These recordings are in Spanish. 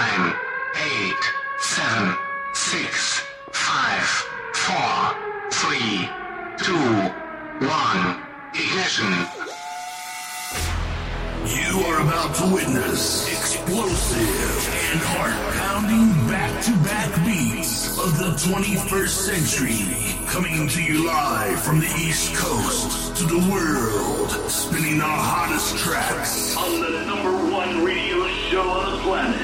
9, 8, 7, 6, 5, 4, 3, 2, 1, ignition. You are about to witness explosive and heart-pounding back-to-back beats of the 21st century, coming to you live from the East Coast to the world, spinning the hottest tracks on the #1 radio show on the planet.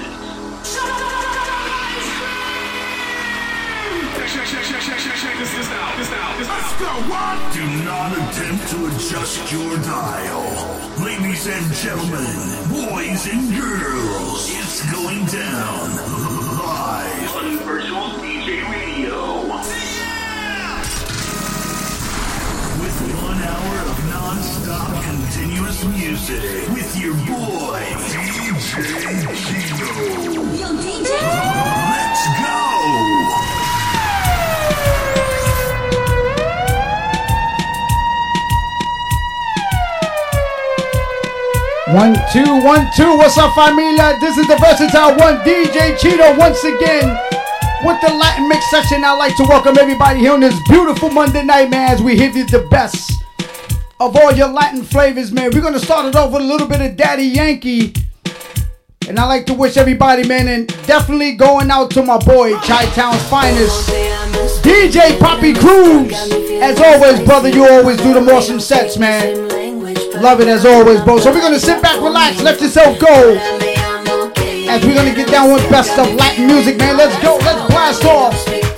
Check this out. Let's go, what? Do not attempt to adjust your dial. Ladies and gentlemen, boys and girls, it's going down live on Virtual DJ Radio. With 1 hour of non-stop continuous music with your boy, DJ Chino. Yo, DJ! Let's go! 1, 2, 1, 2. What's up, familia? This is the Versatile One, DJ Chino, once again with the Latin Mix session. I'd like to welcome everybody here on this beautiful Monday night, man, as we hit you the best of all your Latin flavors, man. We're going to start it off with a little bit of Daddy Yankee. And I'd like to wish everybody, man, and definitely going out to my boy, Chi-Town's finest, DJ Poppy Cruz. As always, brother, you always do the awesome sets, man. Love it as always, bro. So we're going to sit back, relax, let yourself go. As we're going to get down with best of Latin music, man. Let's go. Let's blast off.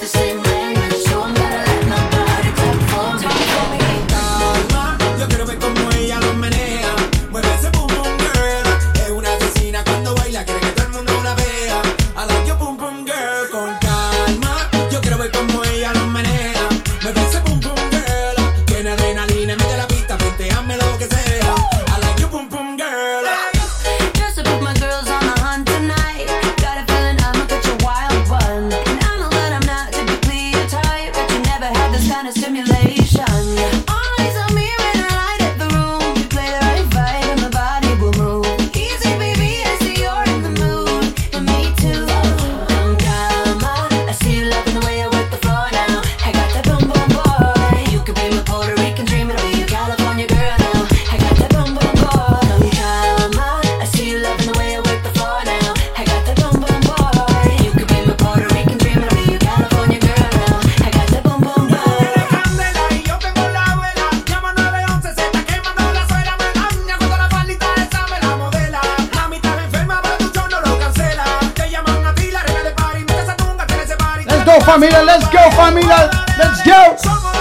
Familia, let's go, familia, let's go.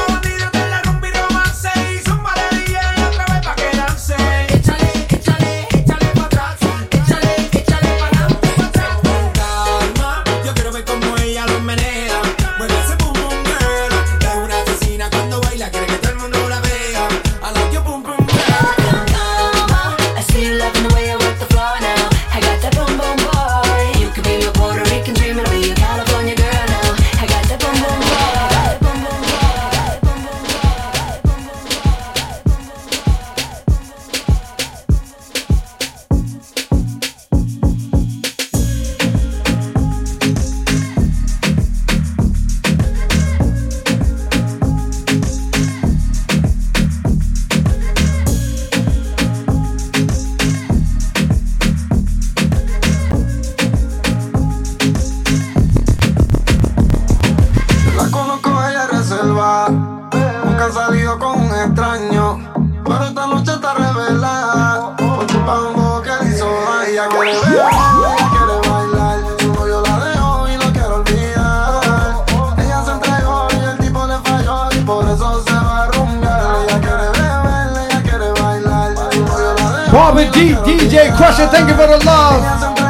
DJ Crusher, thank you for the love.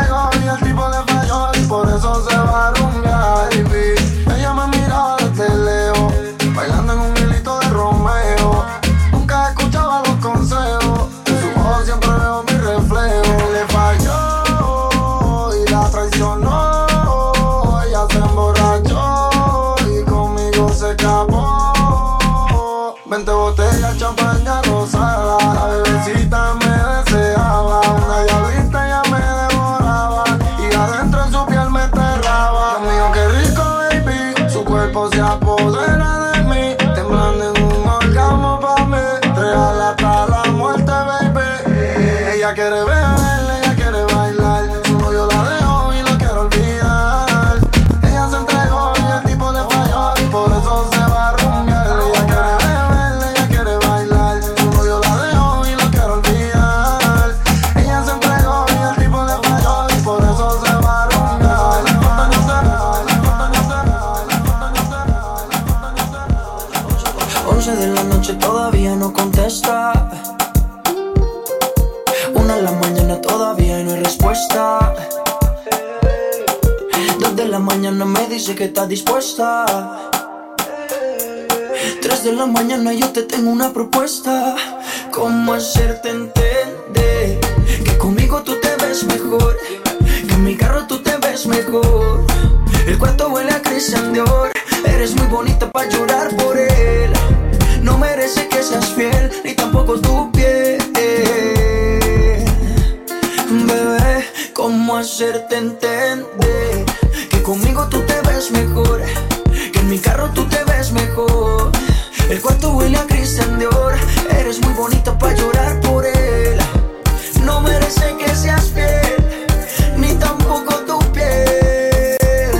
Ella me mira desde lejos, bailando en un hilito de Romeo. Nunca escuchaba los consejos, en su voz siempre veo mi reflejo. Le falló y la traicionó, ella se emborrachó y conmigo se escapó. 20 botellas, champaña rosada, la bebecita me deseaba. Una diablita ya me devoraba y adentro en su respuesta. 2 de la mañana me dice que está dispuesta. 3 de la mañana yo te tengo una propuesta. ¿Cómo hacerte entender que conmigo tú te ves mejor? Que en mi carro tú te ves mejor. El cuarto huele a Christian Dior. Eres muy bonita para llorar por él. No merece que seas fiel, ni tampoco tu piel. Bebé, ¿cómo hacerte entender que conmigo tú te ves mejor? Que en mi carro tú te ves mejor. El cuarto huele a Christian Dior. Eres muy bonita para llorar por él. No merece que seas fiel, ni tampoco tu piel.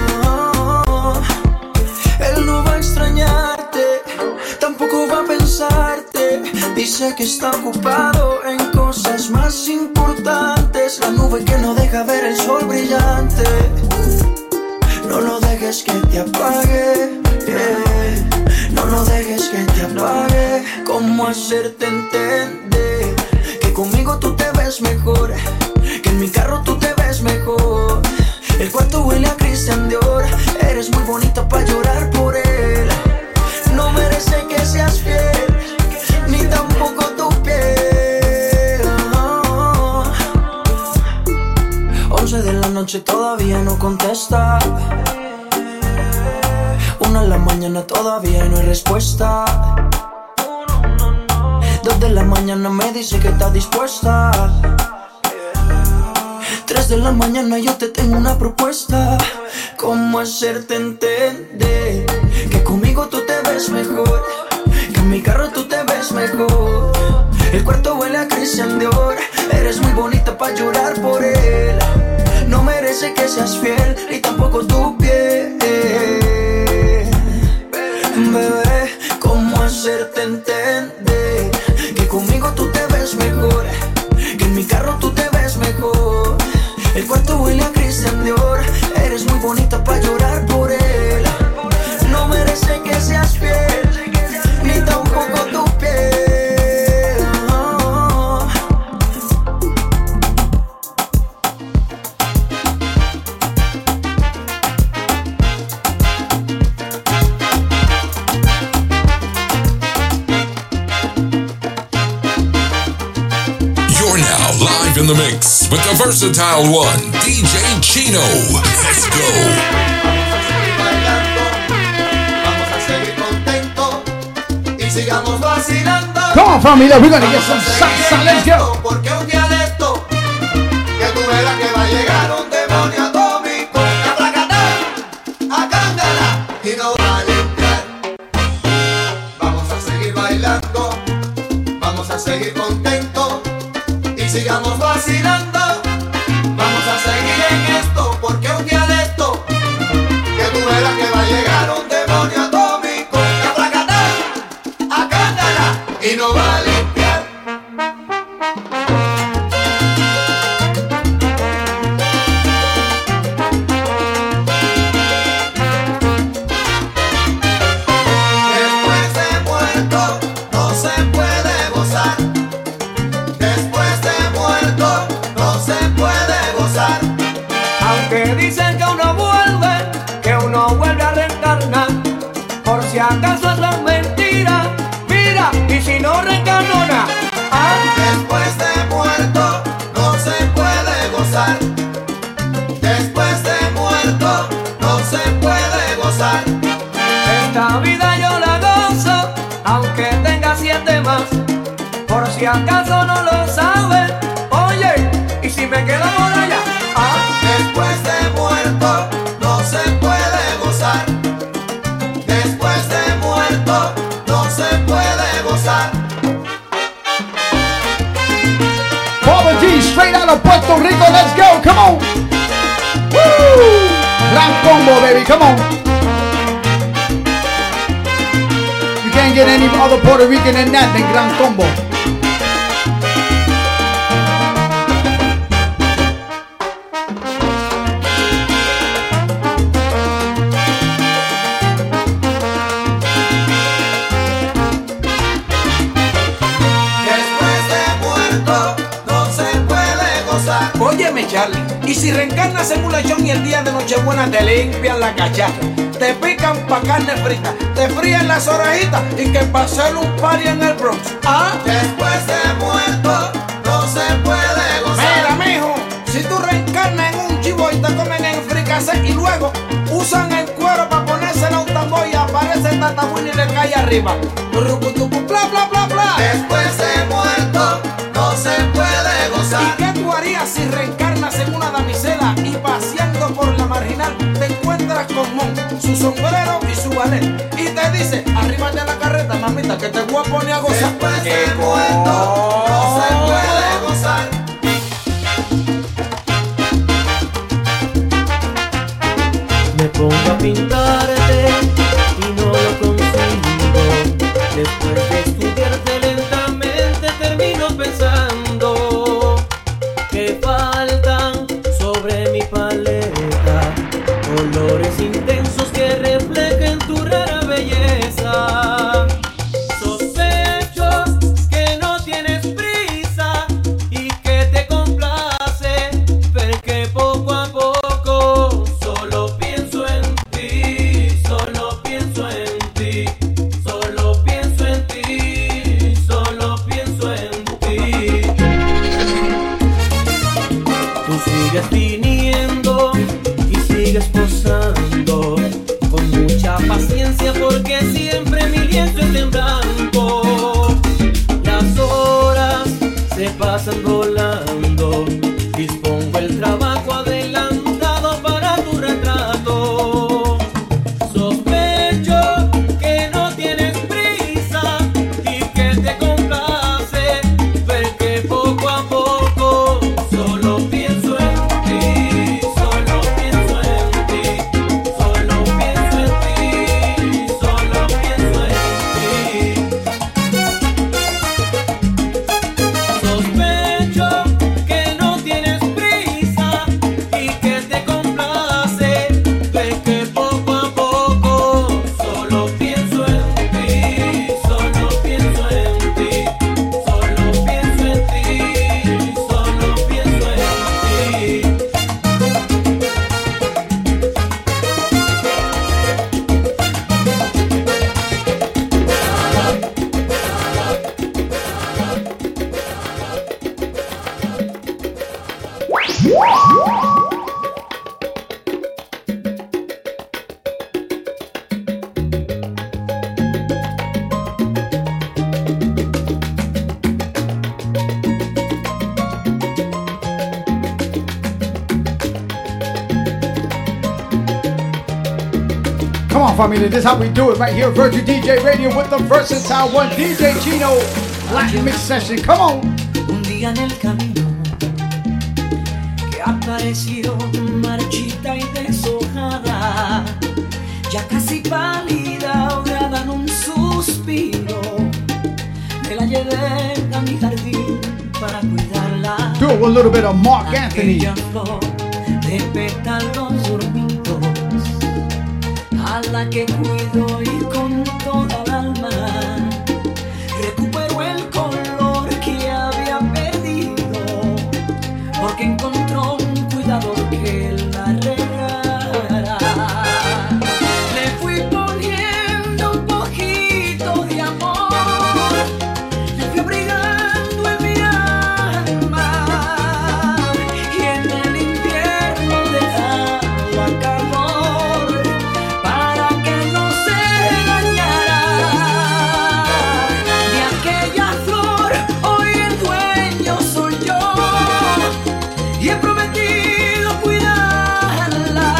Él no va a extrañarte, tampoco va a pensarte. Dice que está ocupado en cosas más importantes. La nube que no deja ver el sol brillante. No lo dejes que te apague, yeah. No lo dejes que te apague. ¿Cómo hacerte entender que conmigo tú te ves mejor? Que en mi carro tú te ves mejor. El cuarto huele a Christian Dior. Eres muy bonita para llorar por él. No merece que seas fiel, ni tampoco tu piel. 11 de la noche todavía no contesta. 1 de la mañana todavía no hay respuesta. 2 de la mañana me dice que está dispuesta. 3 de la mañana yo te tengo una propuesta. ¿Cómo hacerte entender que conmigo tú te ves mejor? Que en mi carro tú te ves mejor. El cuarto huele a Christian Dior. Eres muy bonita para llorar por él. No merece que seas fiel, ni tampoco tu piel. Bebé, ¿cómo hacerte entender que conmigo tú te ves mejor? Que en mi carro tú te ves mejor. El cuarto huele a Christian Dior. Eres muy bonita para llorar por él. No merece que seas fiel, ni tampoco tu piel. In the mix with the versatile one, DJ Chino. Let's go. Vamos a seguir contentos y sigamos vacilando. Come on, familia, we're gonna get some salsa. Let's go. Porque un día de esto, que tú verás que va a llegar un demonio atómico. A placatán, a cándala y no va a limpiar. Vamos a seguir bailando, vamos a seguir contentos. Sigamos vacilando, vamos a seguir en esto, porque un día de esto, que tú verás que va a llegar un demonio atómico, que aplacatán, a cándala y no va a limpiar. Después de muerto no se puede gozar. Aunque dicen que uno vuelve a reencarnar, por si acaso eso es mentira, mira, y si no reencarnona. Después de muerto no se puede gozar. Después de muerto no se puede gozar. Esta vida yo la gozo, aunque tenga 7 más, por si acaso no lo sabes. Oye, y si me quedo por allá. Después de muerto no se puede gozar. Después de muerto no se puede gozar. Bubba G, straight out of Puerto Rico, let's go, come on. Woo! Gran combo, baby, come on. You can't get any other Puerto Rican than that, than Gran Combo. Oye, Óyeme, Charlie, y si reencarnas en un lechón y el día de Nochebuena te limpian la cachaca, te pican pa' carne frita, te frían las orejitas y que pa' hacer un party en el Bronx. ¿Ah? Después de muerto no se puede gozar. Mira, mijo, si tú reencarnas en un chivo y te comen en fricase y luego usan el cuero para ponérselo a un tambor y aparece el tatabuino y le cae arriba. Rucutucu, bla, bla, bla, bla. Después de muerto no se puede gozar. ¿Y qué tú harías si reencarnas en una damisela y paseando por la marginal te encuentras con Mon, su sombrero y su ballet? Y te dice, arríbate a la carreta, mamita, que te voy a poner a gozar. Después de muerto no se puede gozar. Me pongo a pintarte y no lo consigo. Después de estudiarte lentamente termino pensando que faltan sobre mi paleta colores intensos que reflejen tu rara belleza. Sospecho que no tienes prisa y que te complace ver que poco a poco solo pienso en ti, solo pienso en ti, solo pienso en ti, solo pienso en ti. Tú sigues viniendo y sigues posando con mucha paciencia porque siempre mi lienzo es en blanco. Las horas se pasan volando, dispongo el trabajo adelantado para tu retrato. Sospecho que no tienes prisa y que te complace ver que poco a poco solo pienso en ti, solo pienso en ti, solo pienso en ti, solo pienso en ti. Sospecho que no tienes prisa y que te complace ver que poco a poco solo pienso en ti, solo pienso en ti, solo pienso en ti, solo pienso en ti. Come on, family. This is how we do it right here. Virtual DJ Radio with the Versatile One, DJ Chino. Latin Mix Session. Come on. Un día en el camino que apareció marchita y deshojada, ya casi pálida, ahogada en un suspiro. Me la llevé a mi jardín para cuidarla. Do a little bit of Mark Anthony. Aquella flor de pétalos dormidos, a la que cuido y con toda el alma recupero el color que había perdido, porque encontró un cuidador que la regara. Le fui poniendo un poquito de amor, le fui abrigando en mi alma, y en el invierno le daba calor para que no se dañara. De aquella flor hoy el dueño soy yo, y he prometido cuidarla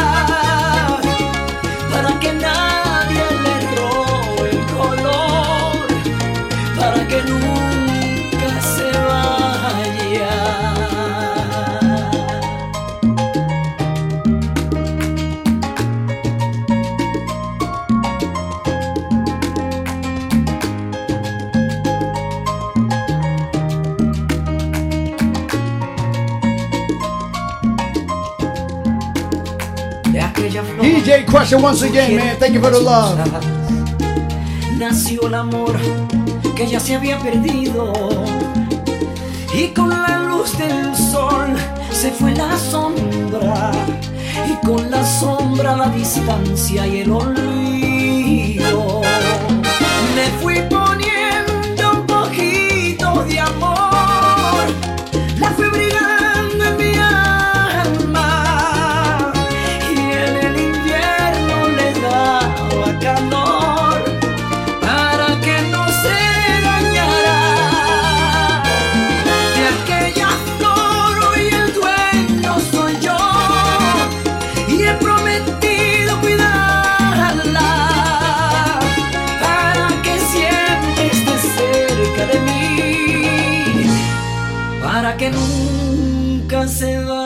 para que nadie le robe el color, para que nunca se vaya. De aquella flor DJ Crusher once again, man. Thank you for the love. nació el amor que ya se había perdido, y con la luz del sol se fue la sombra y con la sombra la distancia y el olvido. Le fui poniendo un poquito de amor, la fui brillando en mi alma y en el invierno le daba calor para que no se dañara de aquella flor. Hoy el dueño soy yo y he prometido cuidarla para que siempre esté cerca de mí, para que nunca se vaya.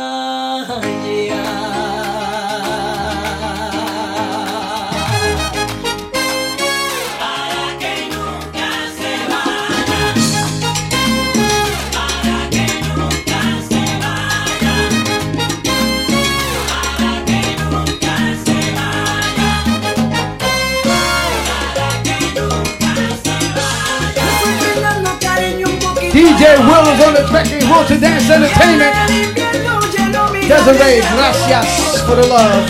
DJ Will is on the track in Will to Dance Entertainment. Desiree, gracias for the love.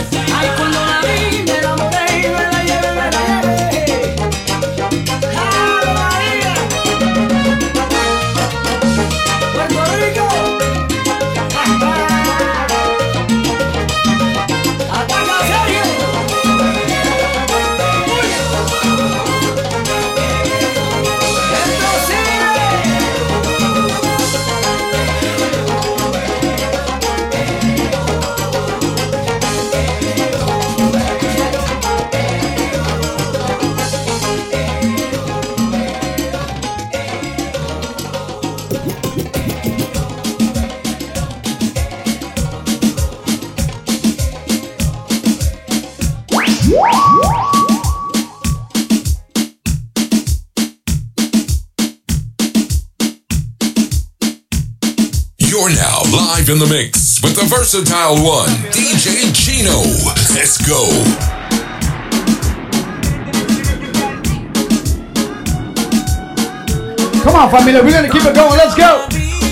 You're now live in the mix with the versatile one, DJ Chino. Let's go. Come on, familia, we're gonna keep it going. Let's go.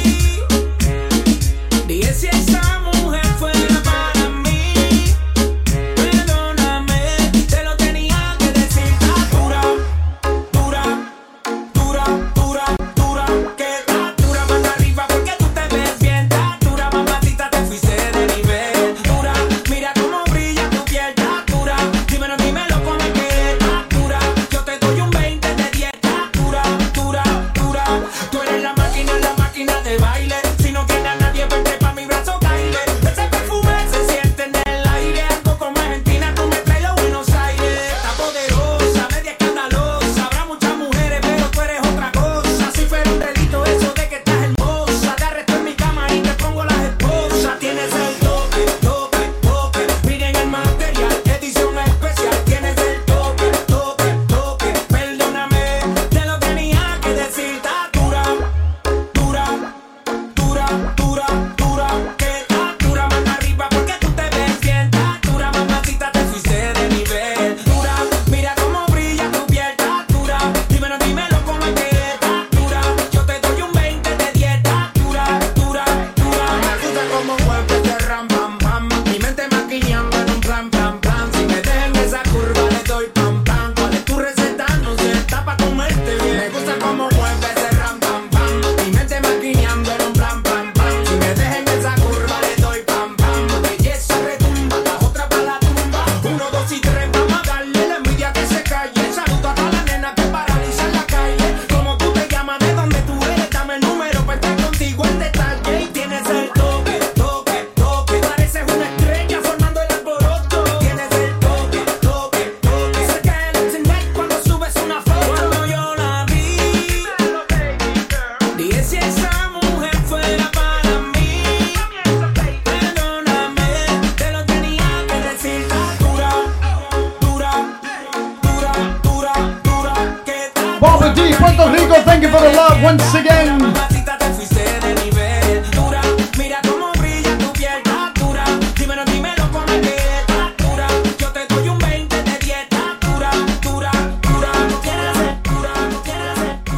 Bobby D, Puerto Rico, thank you for the love once again.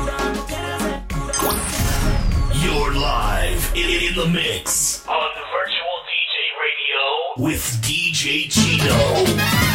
You're live in the mix on the with DJ Chino.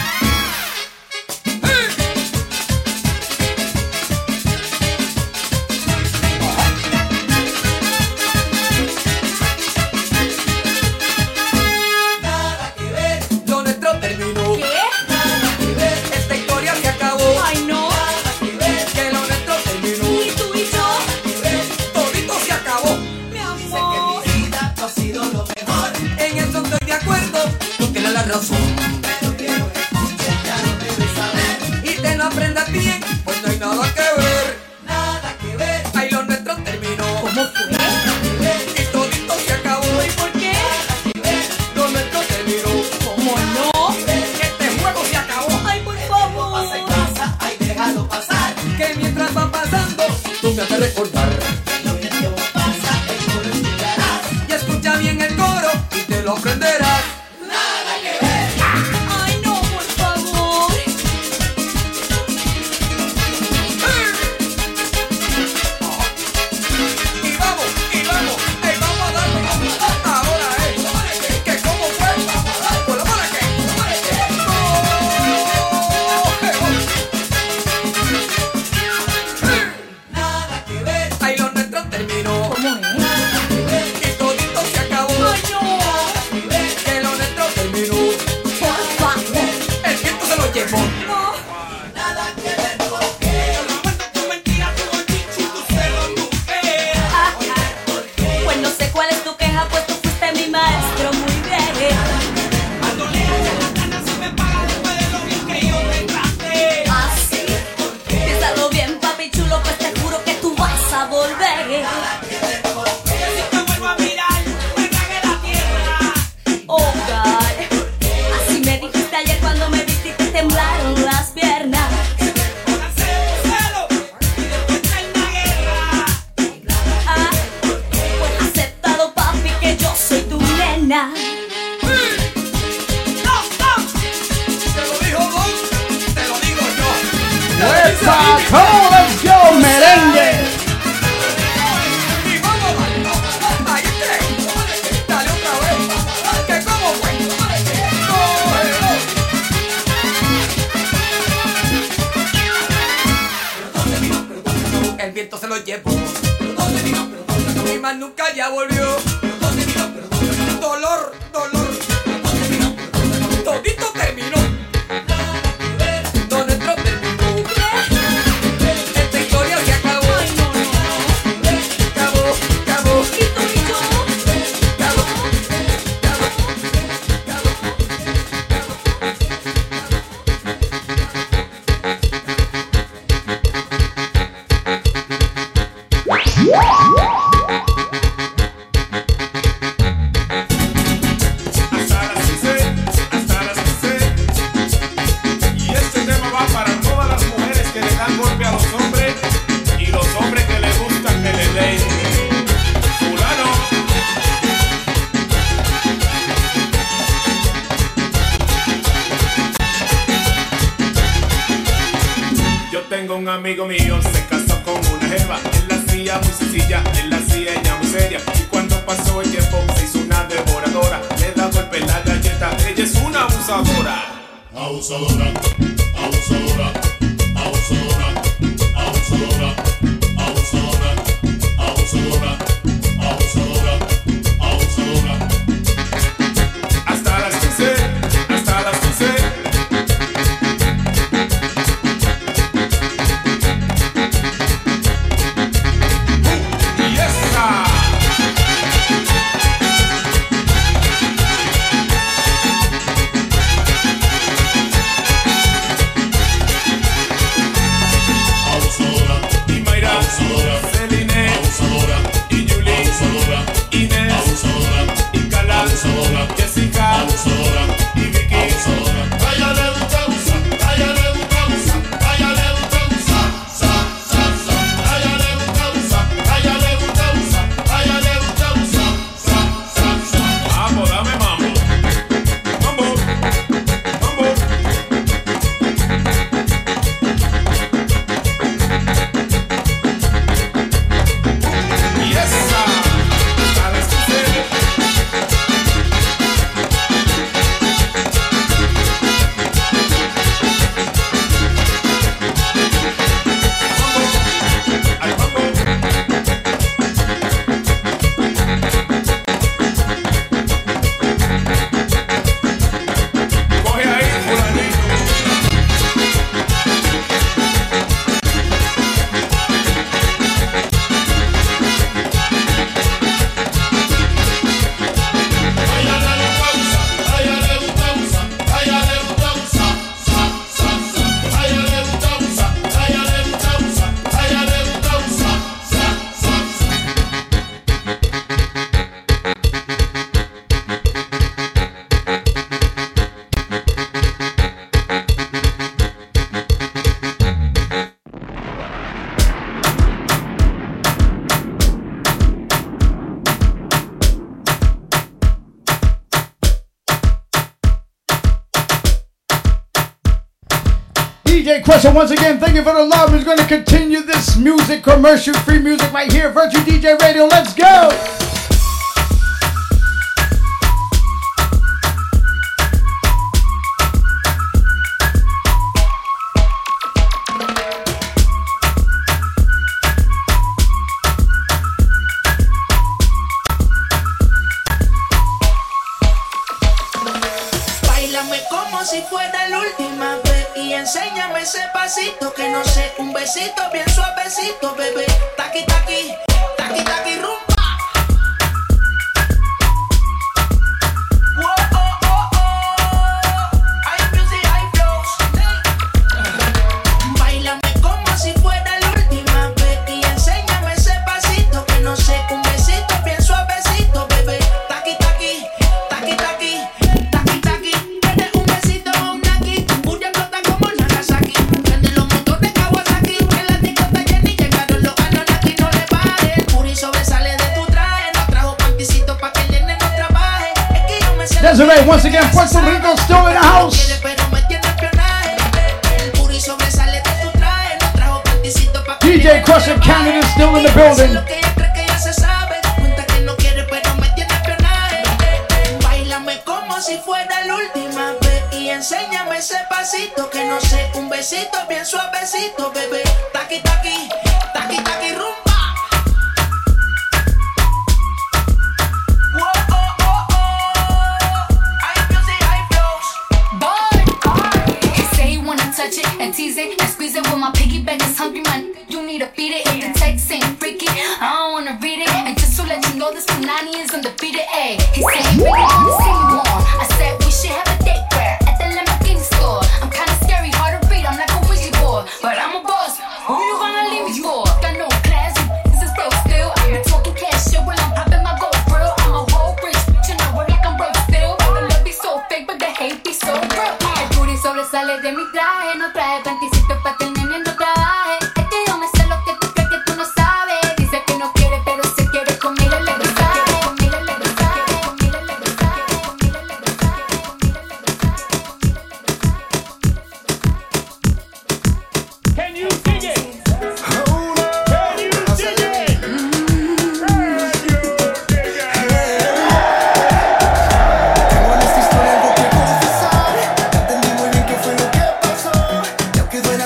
Pero quiero escuchar, ya no debes saber. Y te lo aprendas bien, pues no hay nada que ver. Nada que ver. Ahí lo nuestro terminó. ¿Cómo fue? Nada que ver. Y todito se acabó. ¿Y por qué? Nada que ver. Lo nuestro terminó. ¿Cómo no? Este juego se acabó. Ay, por favor. Pasa y pasa, ay, déjalo pasar. Que mientras va pasando, tú me haces recordar. Lo que el tiempo pasa, el coro escucharás. Y escucha bien el coro y te lo aprenderás. Tengo un amigo mío, se casó con una jeva. Él la hacía muy sencilla, él la hacía ella muy seria. Y cuando pasó el tiempo se hizo una devoradora. Le da golpe la galleta, ella es una abusadora. Abusadora, abusadora, abusadora, abusadora, abusadora, abusadora, abusadora, abusadora. Hasta las 15, hasta las 15. DJ Crusher, once again, thank you for the love. We're going to continue this music, commercial-free music right here. Virtual DJ Radio, let's go. Báilame como si fuera la última vez y enséñame ese pasito que no sé, un besito bien suavecito, bebé. Taqui taqui, taqui taqui rumba. Báilame como si fuera la última vez y enséñame ese pasito que no sé, un besito bien suavecito, bebé. Taqui taqui, taqui taqui, taqui taqui. Tienes un besito un aquí, puya explota como Nagasaki. Prende los motores Kawasaki, que la disco está llena y llegaron los Anunnaki. No le bajes, el puri sobresale de tu traje. No trajo panticito pa' que el nene no trabaje. Es que yo me sé. Desiree, once again, Puerto Rico still in the house. DJ Crusher Canada still in the building. Báilame como si fuera la última vez y enséñame ese pasito que no sé, un besito bien suavecito, bebé. Taqui taqui, taqui taqui rumba. Touch it and tease it and squeeze it when my piggyback is hungry, man. You need to beat it. If the text ain't freaky, I don't wanna read it. And just to let you know, this Punani is undefeated. Ayy, he said he really wanna see me more. I said we should have a date where at the Lamborghini store. I'm kinda scary, hard to read. I'm like a Ouija board, but I'm a boss. Who you gonna leave me for? Got no class, this is broke still. I've been talking cash shit while I'm popping my gold grill. I'm a whole rich bitch and I work like I'm broke still. The love be so fake, but the hate be so real. El booty sobresale de mi traje, no trae panticito pa' que el nene no trabaje. Es que yo me sé lo que tú crees que tú no sabes. Dice que no quiere, pero se quiere conmigo el lenguaje. Can you dig it? Can you dig it? Tengo en esta historia algo que confesar. Ya entendí muy bien qué fue lo que pasó. Y aunque duele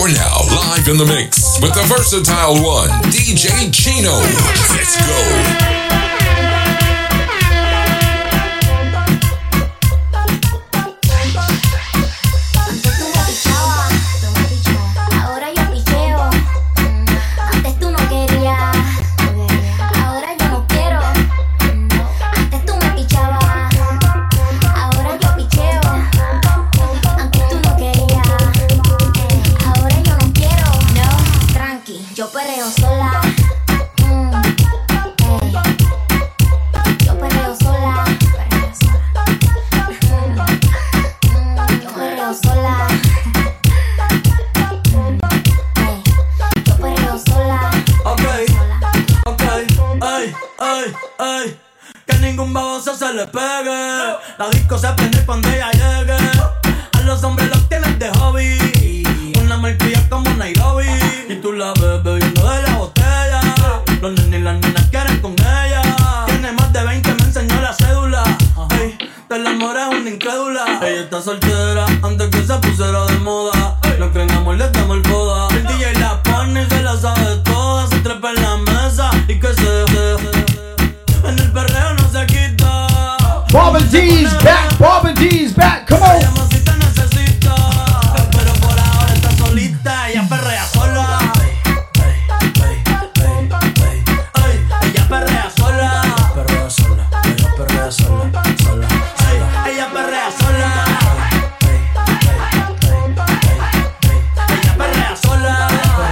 You're now live in the mix with the versatile one, DJ Chino. Let's go. Que ningún baboso se le pegue. La disco se prende cuando ella llegue. A los hombres los tienes de hobby. Una malcria como Nairobi. Y tú la ves bebiendo de la botella. Los nenes y las nenas quieren con ella. Tiene más de 20, me enseñó la cédula. Ey, del amor es una incrédula. Ella está soltera antes que se pusiera de moda. No creen amor, le damos el boda. El DJ la pone y se la sabe toda. Se trepa en la mesa y que se en el perreo no se quita. Bobby D's back, Bobby D's back, come on. Llama si te necesita, pero por ahora está solita. Ella perrea sola. Ella perrea sola. Perrea sola, ella perrea sola, sola. Ella perrea sola. Ella perrea sola.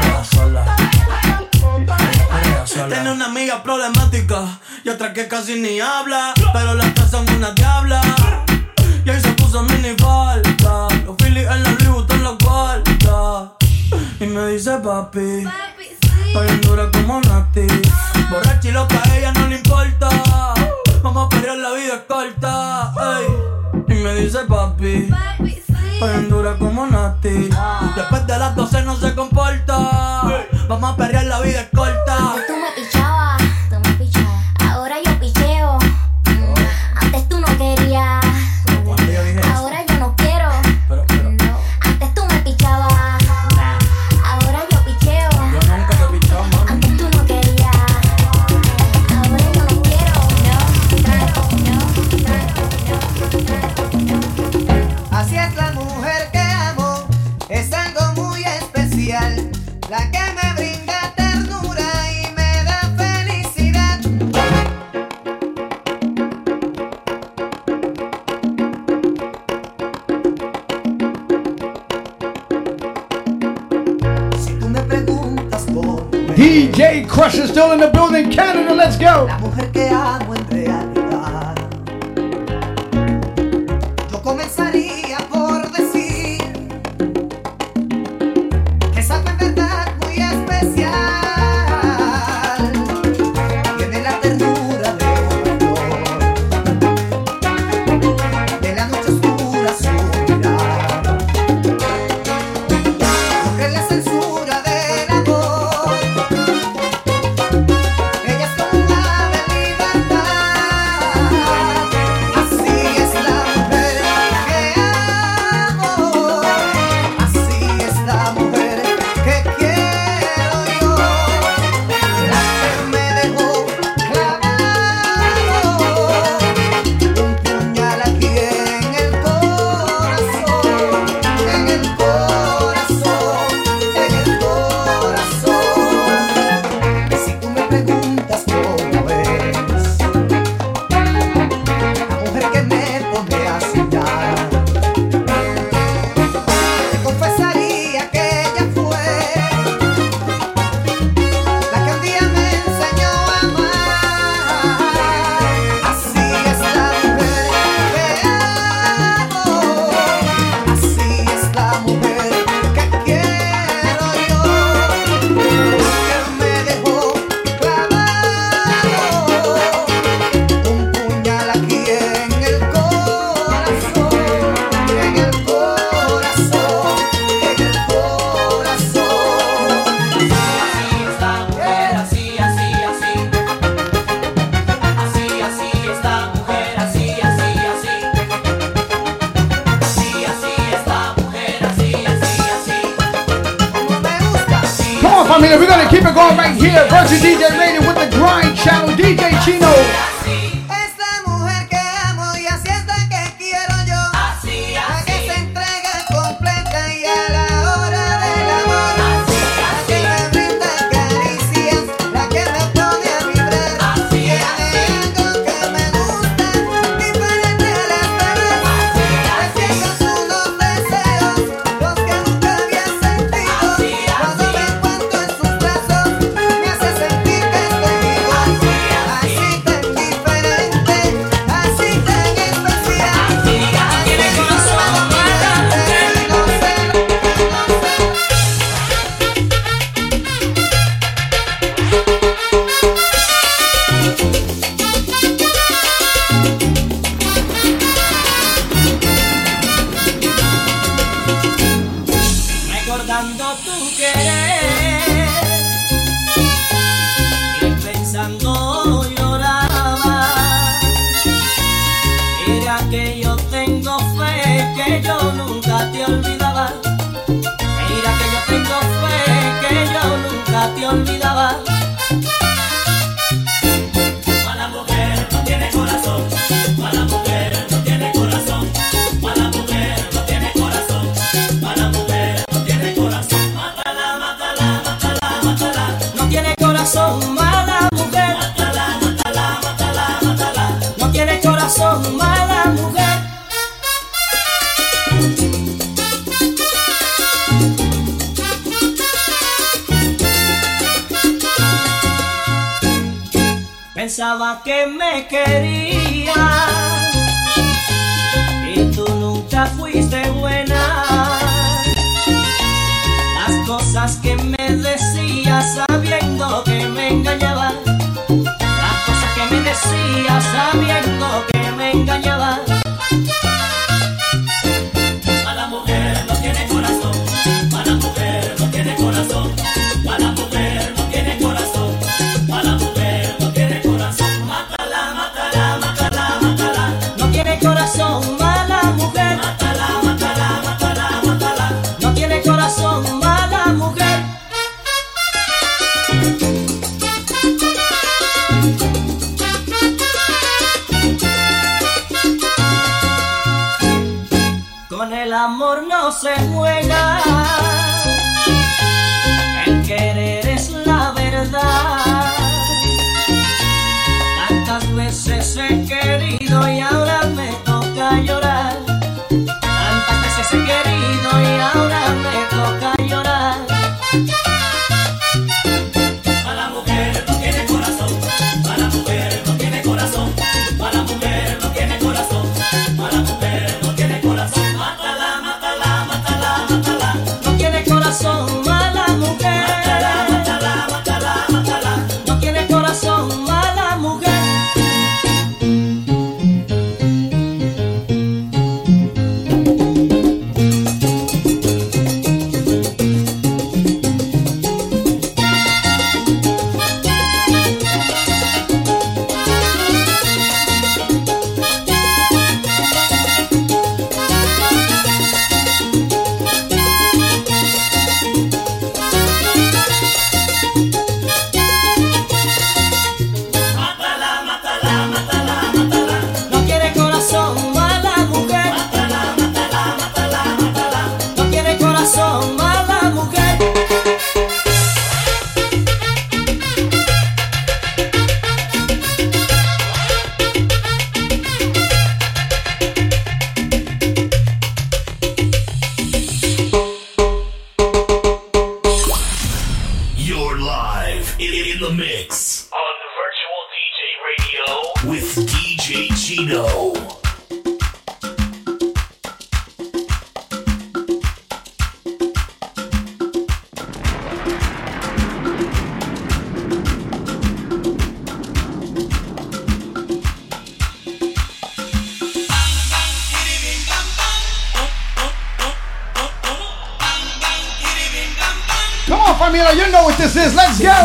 Tiene una amiga problemática y otra que casi ni habla, pero las tres son una diabla. Y ahí se puso mini falta, los Phillies en la Louis Vuitton en la cuarta. Y me dice papi, estoy en dura como Nati. Borracha y loca, a ella no le importa. Vamos a pelear, la vida es corta. Ey. Y me dice papi, estoy en dura como Nati. Después de las 12 no se comporta. Vamos a pelear, la vida es corta. Tú me pichabas, ahora yo picheo. Antes tú no querías, ahora yo no quiero. Antes tú me pichabas, ahora yo picheo. Yo nunca te pichaba, mami. Antes tú no querías, ahora yo no quiero. Así es la mujer que amo, es algo muy especial, la que me brinda ternura y me da felicidad. Si tú me preguntas por DJ Crusher still in the building, Canada, let's go. la mujer que amo en realidad, yo comenzaría por decir que es algo en verdad muy especial. Tiene la ternura de una flor, de la noche oscura su mirada, corre la censura del amor. Ella es como un ave en libertad. familia, we're gonna keep it going right here. Versus DJ Radio with the Grind Channel, DJ Chino. Es la mujer que amo y así es la que quiero yo. Así, la que se entrega completa y a la hora del amor. Así, la que me brinda caricias, la que me pone a vibrar. Así, tiene algo que me gusta, diferente a las demás. Despierta unos deseos, los que nunca había sentido. Cuando me encuentro en sus brazos, me hace sentir que estoy vivo. Así tan diferente, así tan especial. Tiene corazón para mujer. No sé. Recordando tu querer y pensando lloraba. Mira que yo tengo fe, que yo nunca te olvidaba. Mira que yo tengo fe, que yo nunca te olvidaba. Mala mujer no tiene corazón, mala mujer no tiene corazón, mala mujer no tiene corazón, mala mujer no tiene corazón. Mátala, mátala, mátala, mátala. No tiene corazón, mala mujer. Mátala, mátala, mátala, mátala. No tiene corazón, mala mujer. Pensaba que me quería y tú nunca fuiste buena. Las cosas que me decías sabiendo que me engañabas. Las cosas que me decías sabiendo que me engañabas. Mala mujer no tiene corazón, mala mujer no tiene corazón, mala mujer no tiene corazón, mala mujer no tiene corazón. Mátala, mátala, mátala, mátala. No tiene corazón, mala mujer. Mátala, mátala, mátala, mátala. No tiene corazón, mala mujer. Con el amor no se juega, el querer es la verdad. Tantas veces he querido y ahora me toca llorar. Tantas veces he querido y ahora me toca llorar. Mala mujer no tiene corazón, mala mujer no tiene corazón, mala mujer no tiene corazón, mala mujer no tiene corazón. Mátala, mátala, mátala, mátala. No tiene corazón, mala mujer. Mátala, mátala, mátala, mátala. No tiene corazón, mala mujer. Mátala, mátala, mátala, mátala. No tiene corazón, mala mujer. Mátala, mátala, mátala, mátala. No tiene corazón, mala mujer. You're live in the mix on Virtual DJ Radio with DJ Chino. Come on, familia, you know what this is. Let's go.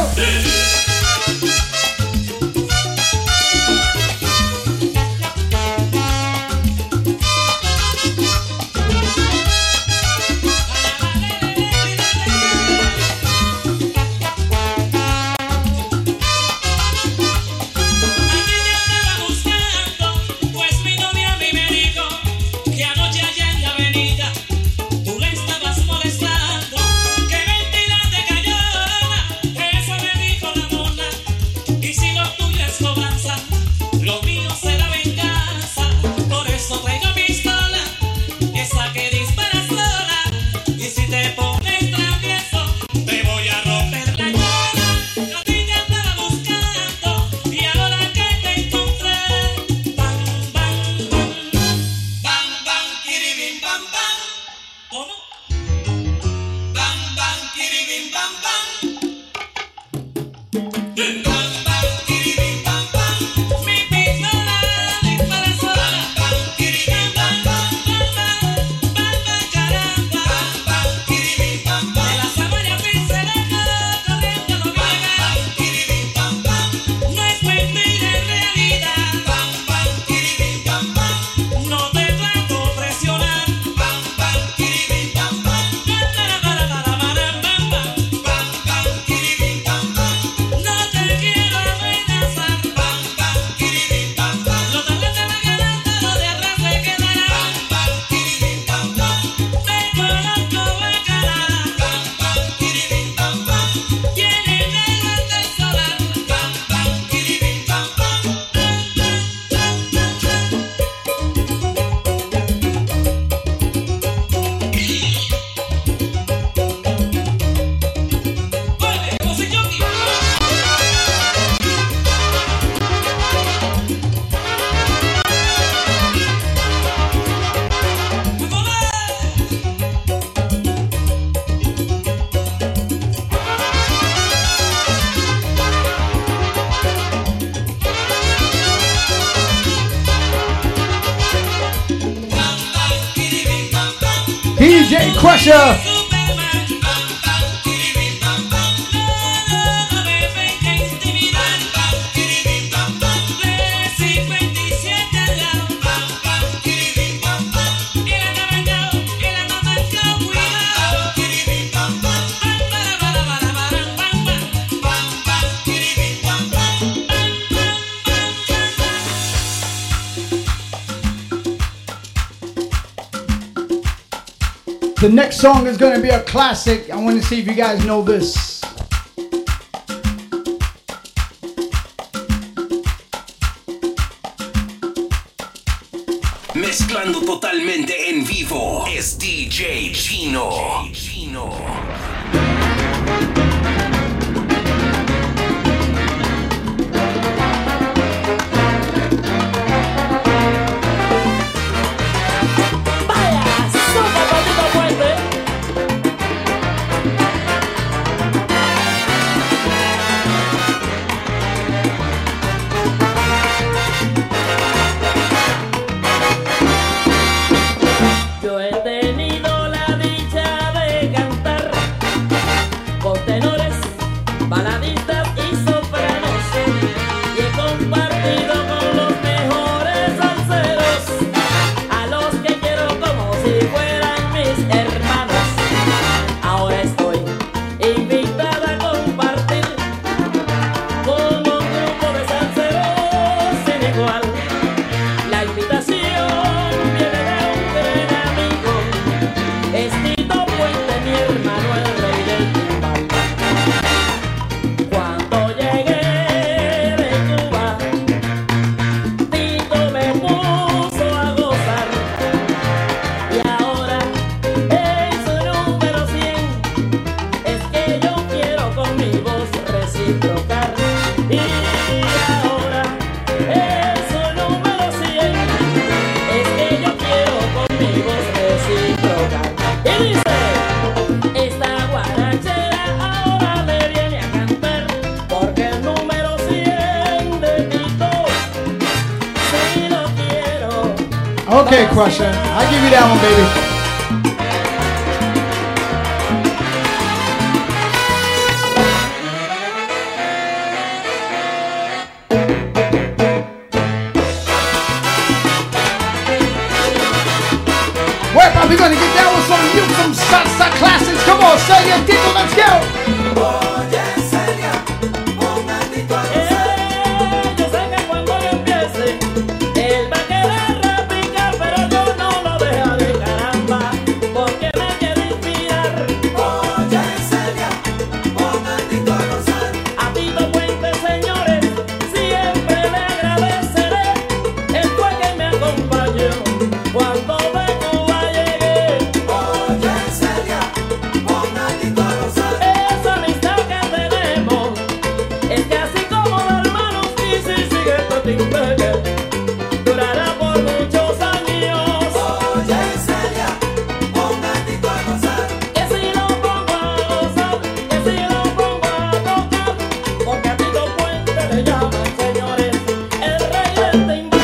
DJ Crusher. The next song is going to be a classic. I want to see if you guys know this. Mezclando totalmente en vivo es DJ Chino. Yo he tenido la dicha de cantar con tenores, baladistas y sopranos, y he compartido con los mejores salseros, a los que quiero como si fueran mis hermanos. Ahora estoy invitada a compartir con un grupo de salseros sin igual. La invitación viene de un gran amigo, es Tito Puente, mi hermano, el rey del timbal. Cuando llegué de Cuba, Tito me puso a gozar, y ahora en su número 100 es que yo quiero con mi voz reciprocar. Y ahora en su número 100 es que yo quiero con mi voz reciprocar. Y dice, esta guarachera ahora le viene a cantar, porque el número 100 de Tito, si lo quiero. Okay, Crusher. I'll give you that one, baby. We're probably gonna get down with some salsa classics. Come on, Celia, Tito, let's go. Yo sé que cuando yo empiece, él va a querer repicar, pero yo no lo dejaré, caramba, porque me quiere inspirar. Oye, Celia, pon a Tito a gozar. A Tito Puente, señores, siempre le agradeceré. Él fue quien me acompañó cuando de Cuba llegué. Oye, Celia, pon a Tito a gozar. Esa amistad que tenemos es que así como los hermanos, y si sigue esto durará por muchos años. Oye, Celia, pon a Tito a gozar. Que si lo pongo a gozar, que si lo pongo a tocar, porque a Tito Puente le llaman, señores, el rey del timbal.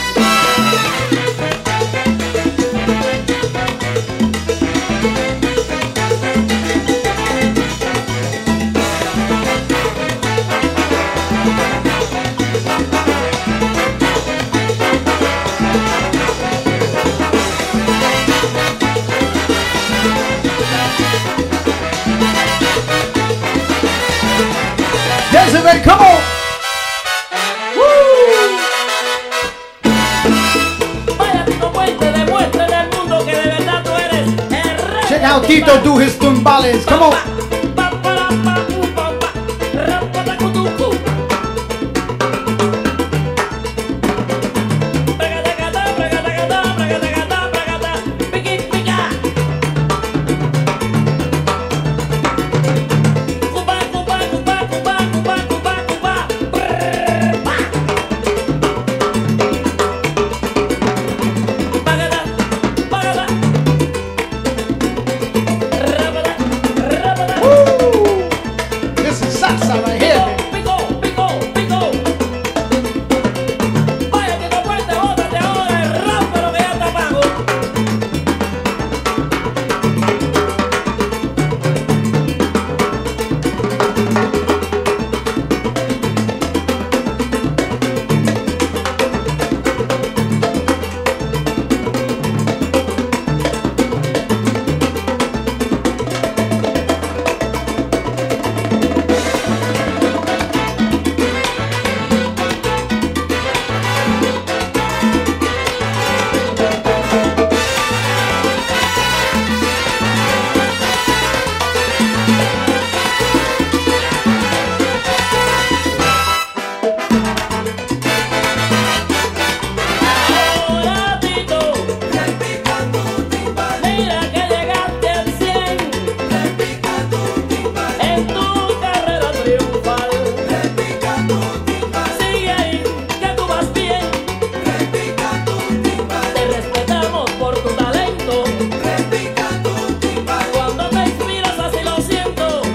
Desiree, come on. Vaya Tito Puente, demuéstrale al mundo que de verdad tú eres el rey. Check how Tito do his tumbales. Come on. Woo!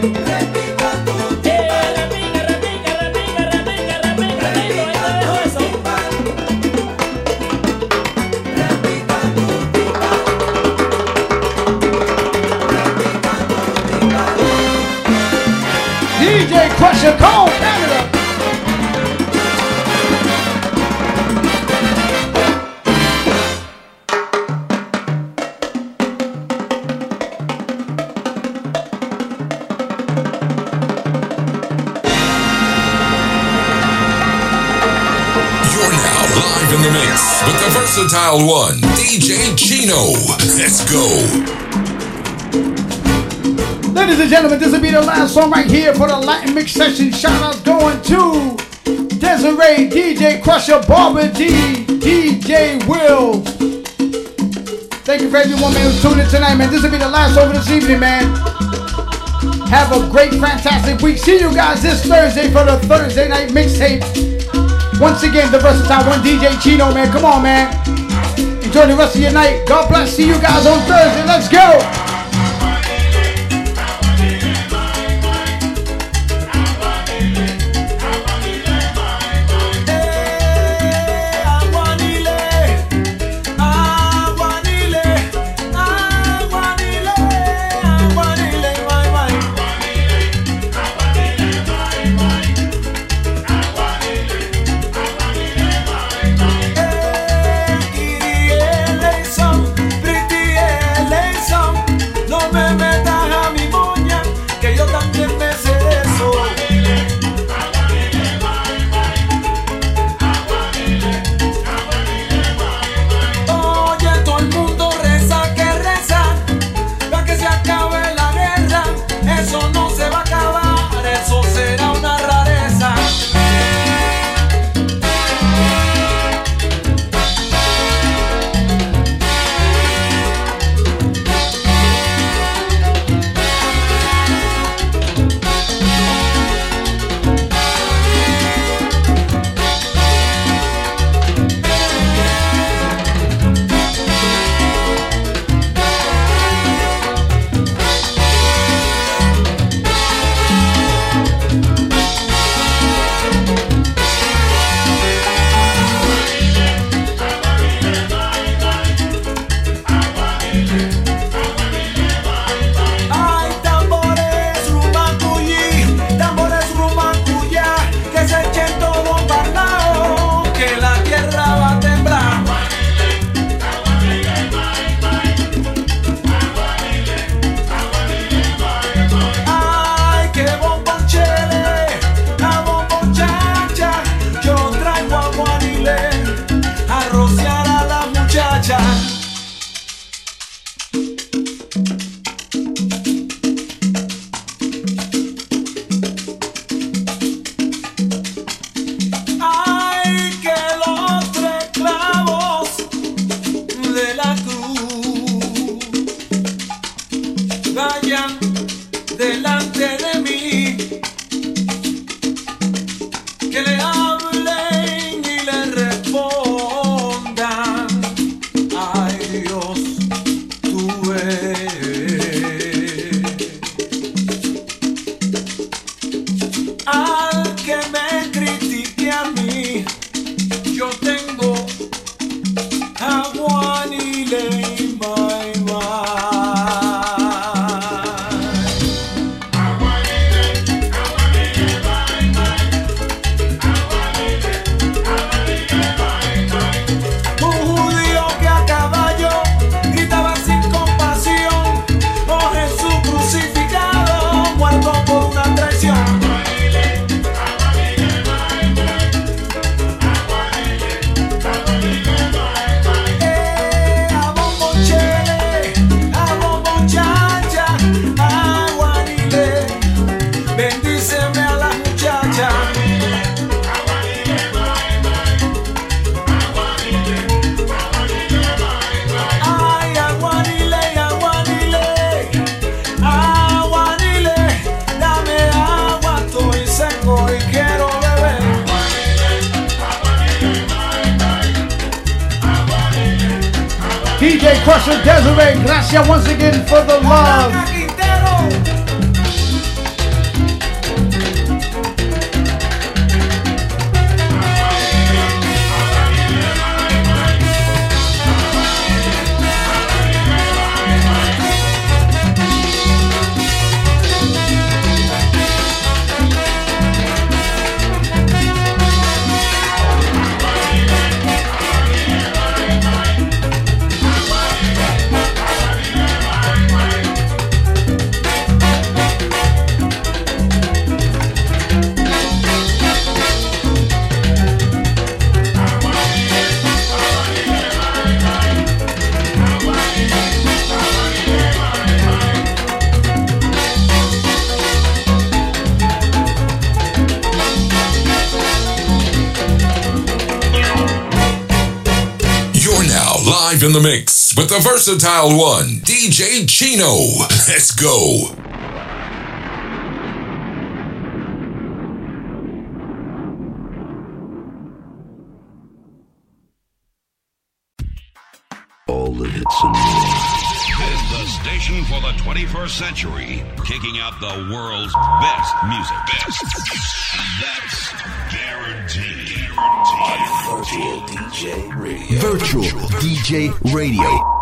DJ Crusher Cole, Canada. You're now live in the mix with the versatile one, DJ Chino. Let's go. Ladies and gentlemen, this will be the last song right here for the Latin Mix Session. Shout out going to Desiree, DJ Crusher, Barbara D, DJ Will. Thank you for everyone, man, who's tuned in tonight, man. This will be the last song for this evening, man. Have a great, fantastic week. See you guys this Thursday for the Thursday night mixtape. Once again, the versatile one, DJ Chino, man. Come on, man. Enjoy the rest of your night. God bless. See you guys on Thursday. Let's go. DJ Crusher, Desiree, gracias once again for the love. live in the mix with the versatile one, DJ Chino. Let's go. All the hits and more. This is the station for the 21st century, kicking out the world's best music. That's guaranteed. Virtual DJ Radio. Virtual DJ Radio.